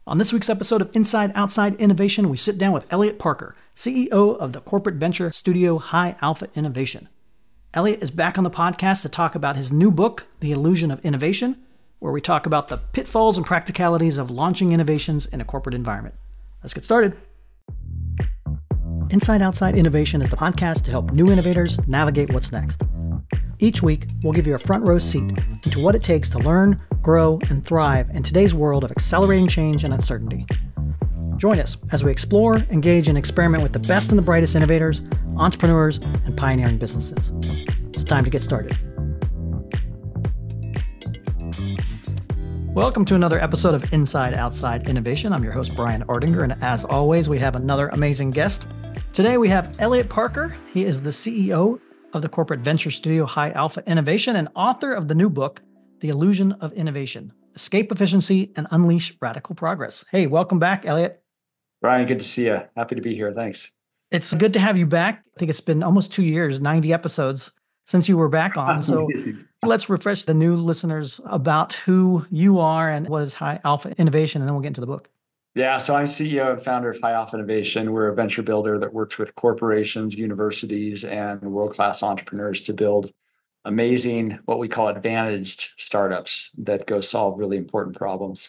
On this week's episode of Inside Outside Innovation, we sit down with Elliot Parker, CEO of the corporate venture studio High Alpha Innovation. Elliot is back on the podcast to talk about his new book, The Illusion of Innovation, where we talk about the pitfalls and practicalities of launching innovations in a corporate environment. Let's get started. Inside Outside Innovation is the podcast to help new innovators navigate what's next. Each week, we'll give you a front row seat into what it takes to learn, grow, and thrive in today's world of accelerating change and uncertainty. Join us as we explore, engage, and experiment with the best and the brightest innovators, entrepreneurs, and pioneering businesses. It's time to get started. Welcome to another episode of Inside Outside Innovation. I'm your host, Brian Ardinger, and as always, we have another amazing guest. Today, we have Elliot Parker. He is the CEO of the corporate venture studio High Alpha Innovation and author of the new book, The Illusion of Innovation: Escape Efficiency and Unleash Radical Progress. Hey, welcome back, Elliot. Brian, good to see you. Happy to be here. Thanks. It's good to have you back. I think it's been almost 2 years, 90 episodes since you were back on. So let's refresh the new listeners about who you are and what is High Alpha Innovation, and then we'll get into the book. Yeah, so I'm CEO and founder of High Alpha Innovation. We're a venture builder that works with corporations, universities, and world-class entrepreneurs to build amazing, what we call advantaged startups that go solve really important problems.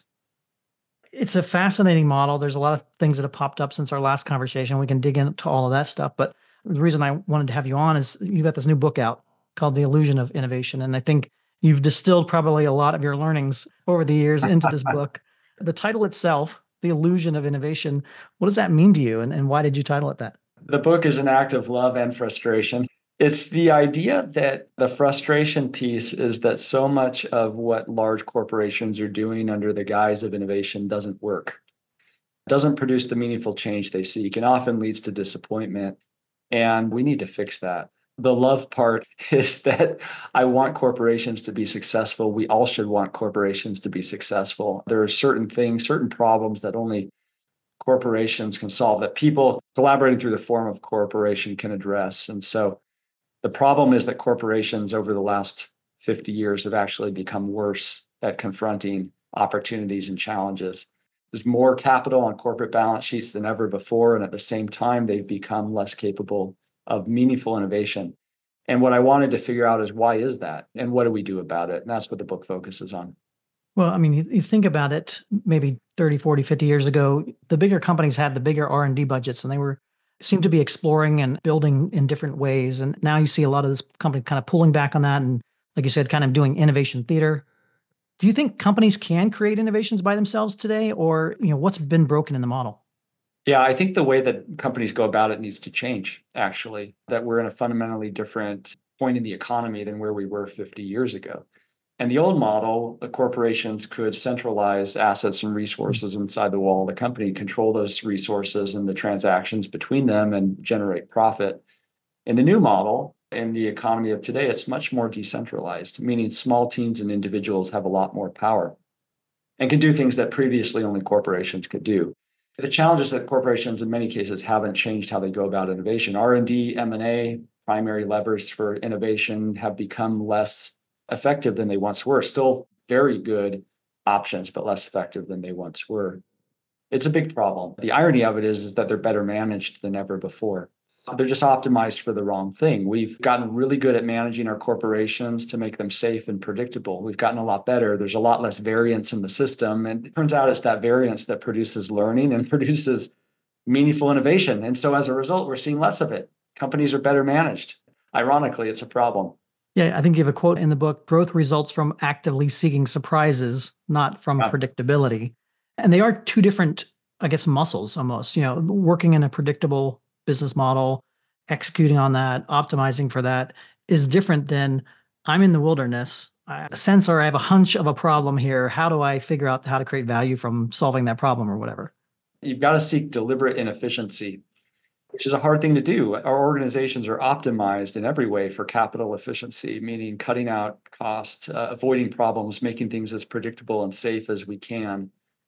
It's a fascinating model. There's a lot of things that have popped up since our last conversation. We can dig into all of that stuff. But the reason I wanted to have you on is you've got this new book out called The Illusion of Innovation. And I think you've distilled probably a lot of your learnings over the years into this book. The title itself, The Illusion of Innovation, what does that mean to you? And why did you title it that? The book is an act of love and frustration. It's the idea that the frustration piece is that so much of what large corporations are doing under the guise of innovation doesn't work, doesn't produce the meaningful change they seek, and often leads to disappointment. And we need to fix that. The love part is that I want corporations to be successful. We all should want corporations to be successful. There are certain things, certain problems that only corporations can solve, that people collaborating through the form of corporation can address. And so the problem is that corporations over the last 50 years have actually become worse at confronting opportunities and challenges. There's more capital on corporate balance sheets than ever before. And at the same time, they've become less capable of meaningful innovation. And what I wanted to figure out is, why is that? And what do we do about it? And that's what the book focuses on. Well, I mean, you think about it, maybe 30, 40, 50 years ago, the bigger companies had the bigger R&D budgets, and they seemed to be exploring and building in different ways. And now you see a lot of this company kind of pulling back on that. And like you said, kind of doing innovation theater. Do you think companies can create innovations by themselves today? Or, what's been broken in the model? Yeah, I think the way that companies go about it needs to change, actually, that we're in a fundamentally different point in the economy than where we were 50 years ago. And the old model, the corporations could centralize assets and resources inside the wall of the company, control those resources and the transactions between them, and generate profit. In the new model, in the economy of today, it's much more decentralized, meaning small teams and individuals have a lot more power and can do things that previously only corporations could do. The challenge is that corporations in many cases haven't changed how they go about innovation. R&D, M&A, primary levers for innovation, have become less effective than they once were. Still very good options, but less effective than they once were. It's a big problem. The irony of it is that they're better managed than ever before. They're just optimized for the wrong thing. We've gotten really good at managing our corporations to make them safe and predictable. We've gotten a lot better. There's a lot less variance in the system. And it turns out it's that variance that produces learning and produces meaningful innovation. And so as a result, we're seeing less of it. Companies are better managed. Ironically, it's a problem. Yeah, I think you have a quote in the book: growth results from actively seeking surprises, not from predictability. And they are two different, I guess, muscles almost, working in a predictable business model, executing on that, optimizing for that is different than I'm in the wilderness. I have a sense, or I have a hunch of a problem here. How do I figure out how to create value from solving that problem or whatever? You've got to seek deliberate inefficiency, which is a hard thing to do. Our organizations are optimized in every way for capital efficiency, meaning cutting out costs, avoiding problems, making things as predictable and safe as we can.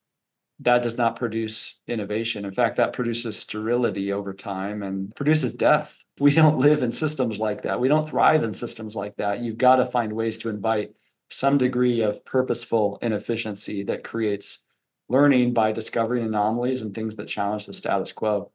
That does not produce innovation. In fact, that produces sterility over time and produces death. We don't live in systems like that. We don't thrive in systems like that. You've got to find ways to invite some degree of purposeful inefficiency that creates learning by discovering anomalies and things that challenge the status quo.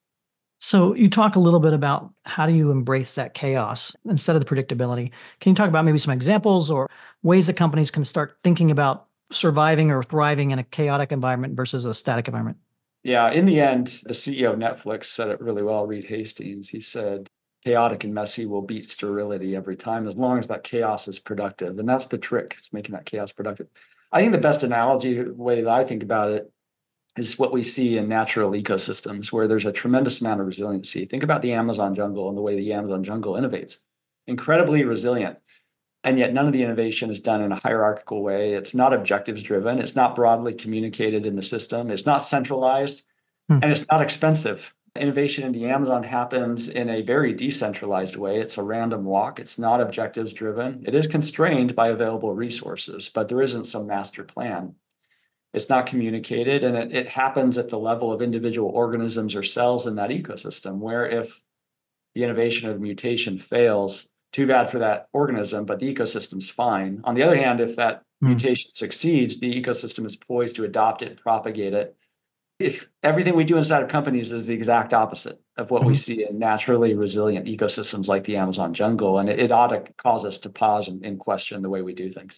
So you talk a little bit about how do you embrace that chaos instead of the predictability. Can you talk about maybe some examples or ways that companies can start thinking about surviving or thriving in a chaotic environment versus a static environment? Yeah, in the end, the CEO of Netflix said it really well, Reed Hastings. He said, chaotic and messy will beat sterility every time as long as that chaos is productive. And that's the trick, it's making that chaos productive. I think the best analogy, the way that I think about it, is what we see in natural ecosystems where there's a tremendous amount of resiliency. Think about the Amazon jungle and the way the Amazon jungle innovates. Incredibly resilient. And yet none of the innovation is done in a hierarchical way. It's not objectives driven. It's not broadly communicated in the system. It's not centralized, and it's not expensive. Innovation in the Amazon happens in a very decentralized way. It's a random walk. It's not objectives driven. It is constrained by available resources, but there isn't some master plan. It's not communicated, and it happens at the level of individual organisms or cells in that ecosystem, where if the innovation or the mutation fails, too bad for that organism, but the ecosystem's fine. On the other hand, if that mutation succeeds, the ecosystem is poised to adopt it, propagate it. If everything we do inside of companies is the exact opposite of what we see in naturally resilient ecosystems like the Amazon jungle, and it ought to cause us to pause and question the way we do things.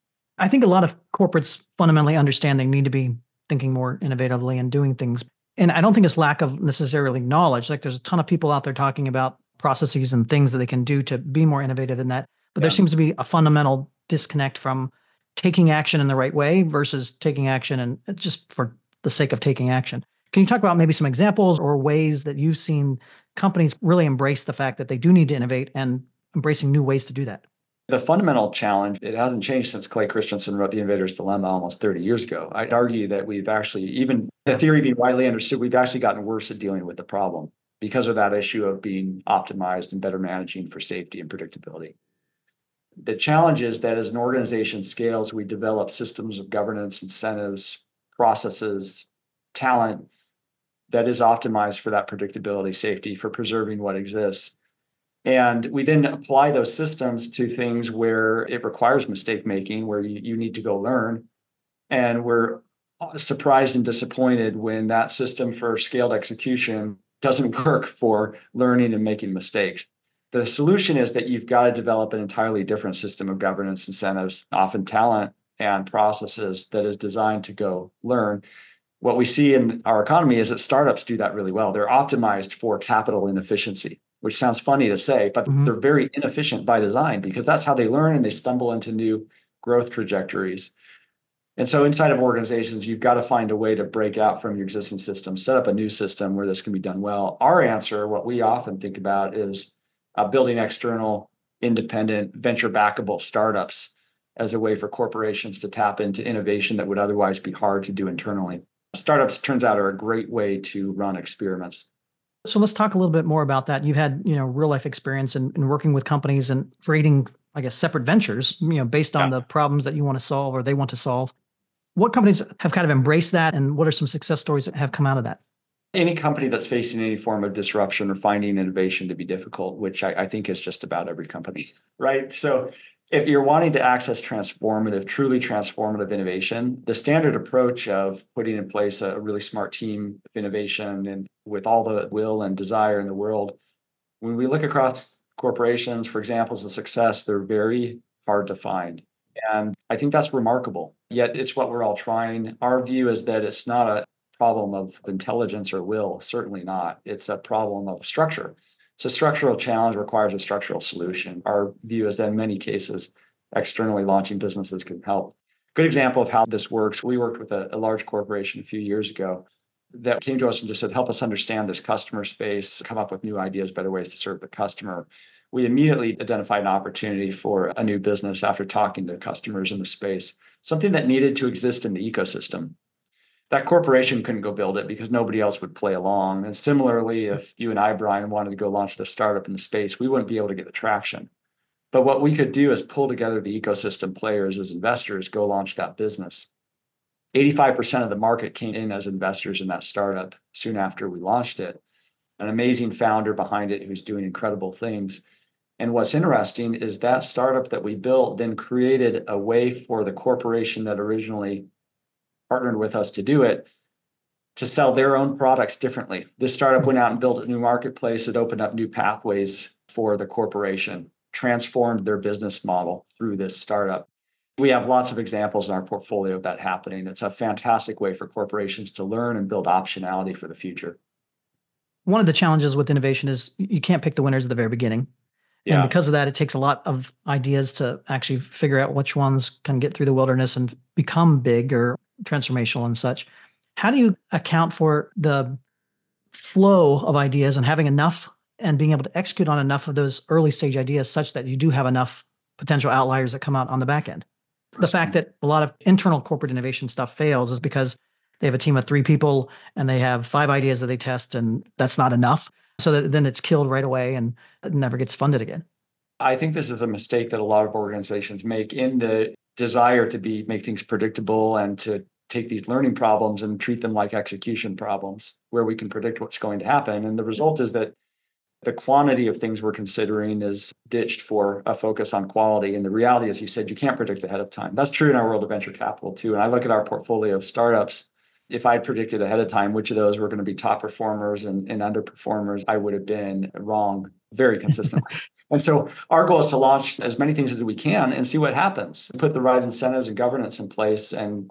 I think a lot of corporates fundamentally understand they need to be thinking more innovatively and doing things. And I don't think it's lack of necessarily knowledge. Like there's a ton of people out there talking about processes and things that they can do to be more innovative in that. But there seems to be a fundamental disconnect from taking action in the right way versus taking action and just for the sake of taking action. Can you talk about maybe some examples or ways that you've seen companies really embrace the fact that they do need to innovate and embracing new ways to do that? The fundamental challenge, it hasn't changed since Clay Christensen wrote The Innovator's Dilemma almost 30 years ago. I'd argue that we've actually, even the theory being widely understood, we've actually gotten worse at dealing with the problem because of that issue of being optimized and better managing for safety and predictability. The challenge is that as an organization scales, we develop systems of governance, incentives, processes, talent that is optimized for that predictability, safety, for preserving what exists. And we then apply those systems to things where it requires mistake making, where you need to go learn. And we're surprised and disappointed when that system for scaled execution doesn't work for learning and making mistakes. The solution is that you've got to develop an entirely different system of governance, incentives, often talent and processes that is designed to go learn. What we see in our economy is that startups do that really well. They're optimized for capital inefficiency, which sounds funny to say, but they're very inefficient by design because that's how they learn and they stumble into new growth trajectories. And so inside of organizations, you've got to find a way to break out from your existing system, set up a new system where this can be done well. Our answer, what we often think about is building external, independent, venture-backable startups as a way for corporations to tap into innovation that would otherwise be hard to do internally. Startups, turns out, are a great way to run experiments. So let's talk a little bit more about that. You've had, real life experience in working with companies and creating, I guess, separate ventures, based on the problems that you want to solve or they want to solve. What companies have kind of embraced that, and what are some success stories that have come out of that? Any company that's facing any form of disruption or finding innovation to be difficult, which I think is just about every company, right? So if you're wanting to access transformative, truly transformative innovation, the standard approach of putting in place a really smart team of innovation and with all the will and desire in the world, when we look across corporations for examples of success, they're very hard to find. And I think that's remarkable. Yet it's what we're all trying. Our view is that it's not a problem of intelligence or will, certainly not. It's a problem of structure. So a structural challenge requires a structural solution. Our view is that in many cases, externally launching businesses can help. Good example of how this works. We worked with a large corporation a few years ago that came to us and just said, help us understand this customer space, come up with new ideas, better ways to serve the customer. We immediately identified an opportunity for a new business after talking to customers in the space, something that needed to exist in the ecosystem. That corporation couldn't go build it because nobody else would play along. And similarly, if you and I, Brian, wanted to go launch the startup in the space, we wouldn't be able to get the traction. But what we could do is pull together the ecosystem players as investors, go launch that business. 85% of the market came in as investors in that startup soon after we launched it. An amazing founder behind it who's doing incredible things. And what's interesting is that startup that we built then created a way for the corporation that originally partnered with us to do it, to sell their own products differently. This startup went out and built a new marketplace. It opened up new pathways for the corporation, transformed their business model through this startup. We have lots of examples in our portfolio of that happening. It's a fantastic way for corporations to learn and build optionality for the future. One of the challenges with innovation is you can't pick the winners at the very beginning. Yeah. And because of that, it takes a lot of ideas to actually figure out which ones can get through the wilderness and become big or transformational and such. How do you account for the flow of ideas and having enough and being able to execute on enough of those early stage ideas such that you do have enough potential outliers that come out on the back end? The fact that a lot of internal corporate innovation stuff fails is because they have a team of 3 people and they have 5 ideas that they test, and that's not enough. So that then it's killed right away and it never gets funded again. I think this is a mistake that a lot of organizations make in the desire to make things predictable and to take these learning problems and treat them like execution problems where we can predict what's going to happen. And the result is that the quantity of things we're considering is ditched for a focus on quality. And the reality is, you said, you can't predict ahead of time. That's true in our world of venture capital too. And I look at our portfolio of startups. If I predicted ahead of time which of those were going to be top performers and underperformers, I would have been wrong very consistently. And so our goal is to launch as many things as we can and see what happens. Put the right incentives and governance in place. And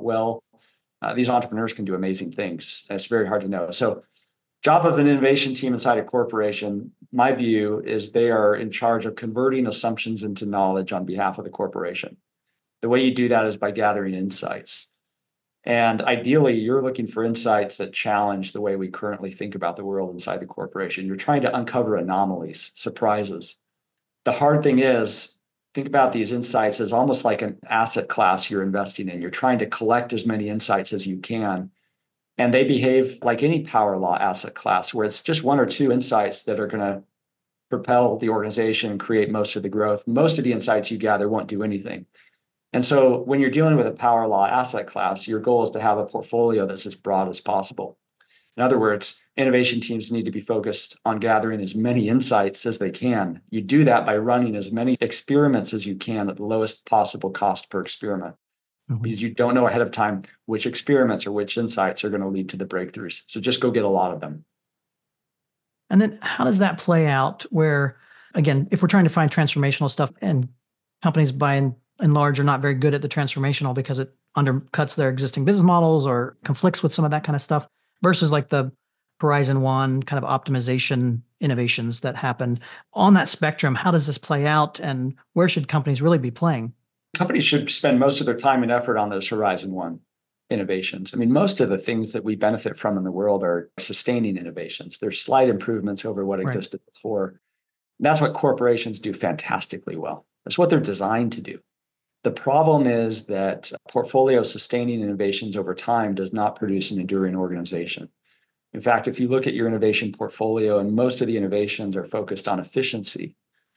these entrepreneurs can do amazing things. It's very hard to know. So job of an innovation team inside a corporation, my view is they are in charge of converting assumptions into knowledge on behalf of the corporation. The way you do that is by gathering insights. And ideally, you're looking for insights that challenge the way we currently think about the world inside the corporation. You're trying to uncover anomalies, surprises. The hard thing is, think about these insights as almost like an asset class you're investing in. You're trying to collect as many insights as you can. And they behave like any power law asset class, where it's just 1 or 2 insights that are going to propel the organization and create most of the growth. Most of the insights you gather won't do anything. And so when you're dealing with a power law asset class, your goal is to have a portfolio that's as broad as possible. In other words, innovation teams need to be focused on gathering as many insights as they can. You do that by running as many experiments as you can at the lowest possible cost per experiment. Because you don't know ahead of time which experiments or which insights are going to lead to the breakthroughs. So just go get a lot of them. And then how does that play out where, again, if we're trying to find transformational stuff and companies by and large are not very good at the transformational because it undercuts their existing business models or conflicts with some of that kind of stuff versus like the Horizon 1 kind of optimization innovations that happen on that spectrum, how does this play out and where should companies really be playing? Companies should spend most of their time and effort on those Horizon 1 innovations. I mean, most of the things that we benefit from in the world are sustaining innovations. They're slight improvements over what existed before. That's what corporations do fantastically well. That's what they're designed to do. The problem is that portfolio sustaining innovations over time does not produce an enduring organization. In fact, if you look at your innovation portfolio and most of the innovations are focused on efficiency,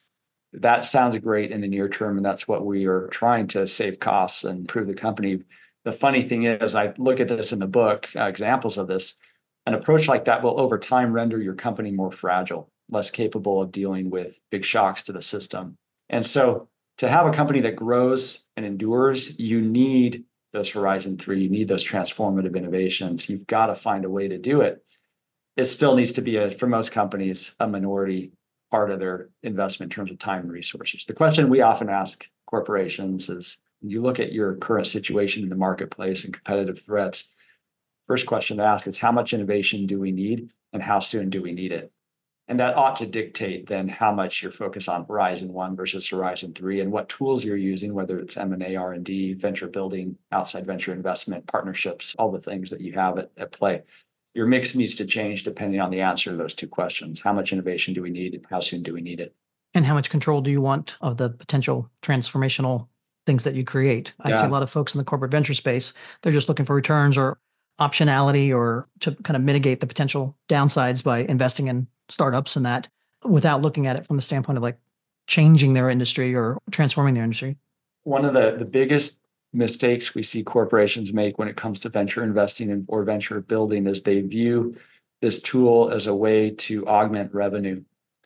that sounds great in the near term, and that's what we are trying to save costs and improve the company. The funny thing is, I look at this in the book, examples of this. An approach like that will over time render your company more fragile, less capable of dealing with big shocks to the system. And so to have a company that grows and endures, you need those Horizon 3, you need those transformative innovations. You've got to find a way to do it. It still needs to be, for most companies, a minority part of their investment in terms of time and resources. The question we often ask corporations is, when you look at your current situation in the marketplace and competitive threats, first question to ask is, how much innovation do we need and how soon do we need it? And that ought to dictate then how much you're focused on Horizon 1 versus Horizon 3 and what tools you're using, whether it's M&A, R&D, venture building, outside venture investment, partnerships, all the things that you have at play. Your mix needs to change depending on the answer to those 2 questions. How much innovation do we need and how soon do we need it? And how much control do you want of the potential transformational things that you create? I see a lot of folks in the corporate venture space, they're just looking for returns or optionality or to kind of mitigate the potential downsides by investing in startups and that without looking at it from the standpoint of like changing their industry or transforming their industry. One of the biggest mistakes we see corporations make when it comes to venture investing or venture building is they view this tool as a way to augment revenue.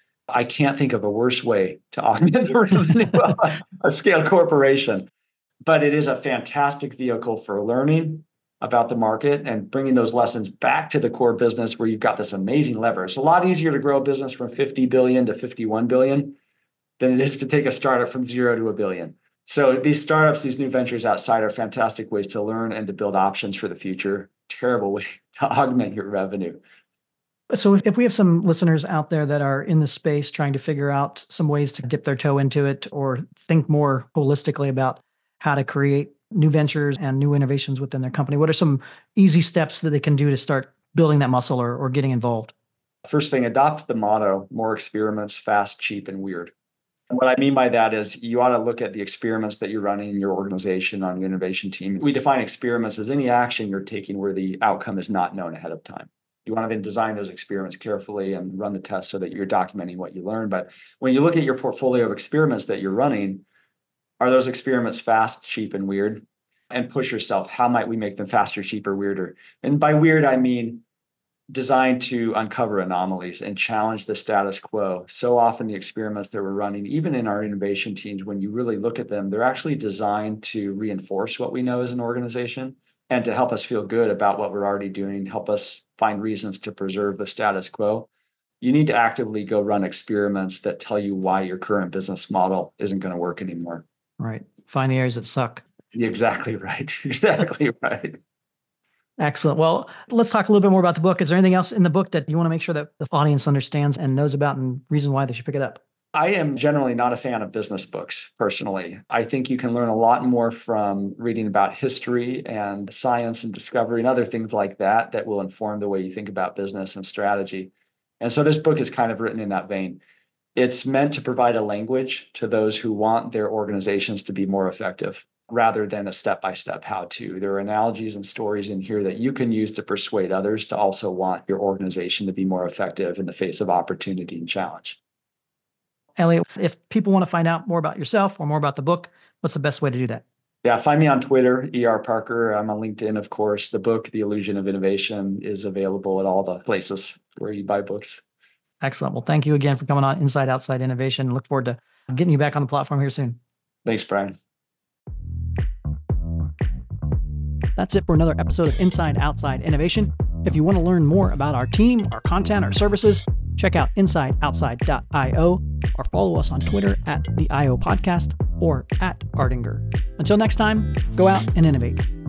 I can't think of a worse way to augment the revenue of a scaled corporation, but it is a fantastic vehicle for learning about the market and bringing those lessons back to the core business where you've got this amazing lever. It's a lot easier to grow a business from 50 billion to 51 billion than it is to take a startup from 0 to a billion. So these startups, these new ventures outside are fantastic ways to learn and to build options for the future. Terrible way to augment your revenue. So if we have some listeners out there that are in the space trying to figure out some ways to dip their toe into it or think more holistically about how to create new ventures and new innovations within their company, what are some easy steps that they can do to start building that muscle or getting involved? First thing, adopt the motto, more experiments, fast, cheap, and weird. And what I mean by that is you ought to look at the experiments that you're running in your organization on your innovation team. We define experiments as any action you're taking where the outcome is not known ahead of time. You want to then design those experiments carefully and run the tests so that you're documenting what you learn. But when you look at your portfolio of experiments that you're running, are those experiments fast, cheap, and weird? And push yourself. How might we make them faster, cheaper, weirder? And by weird, I mean designed to uncover anomalies and challenge the status quo. So often the experiments that we're running, even in our innovation teams, when you really look at them, they're actually designed to reinforce what we know as an organization and to help us feel good about what we're already doing, help us find reasons to preserve the status quo. You need to actively go run experiments that tell you why your current business model isn't going to work anymore. Right. Find the areas that suck. Exactly right. Exactly right. Excellent. Well, let's talk a little bit more about the book. Is there anything else in the book that you want to make sure that the audience understands and knows about and reason why they should pick it up? I am generally not a fan of business books, personally. I think you can learn a lot more from reading about history and science and discovery and other things like that that will inform the way you think about business and strategy. And so this book is kind of written in that vein. It's meant to provide a language to those who want their organizations to be more effective, rather than a step-by-step how-to. There are analogies and stories in here that you can use to persuade others to also want your organization to be more effective in the face of opportunity and challenge. Elliot, if people want to find out more about yourself or more about the book, what's the best way to do that? Yeah, find me on Twitter, ER Parker. I'm on LinkedIn, of course. The book, The Illusion of Innovation, is available at all the places where you buy books. Excellent. Well, thank you again for coming on Inside Outside Innovation. Look forward to getting you back on the platform here soon. Thanks, Brian. That's it for another episode of Inside Outside Innovation. If you want to learn more about our team, our content, our services, check out insideoutside.io or follow us on Twitter at the IO Podcast or at Ardinger. Until next time, go out and innovate.